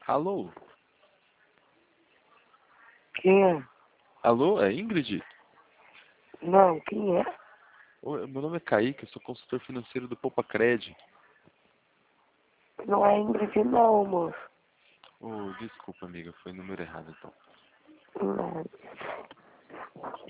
Alô? Quem é? Alô, é Ingrid? Não, quem é? Oi, meu nome é Kaique, eu sou consultor financeiro do Poupa-Cred. Não é Ingrid não, moço. Oh, desculpa, amiga, foi o número errado então. Não.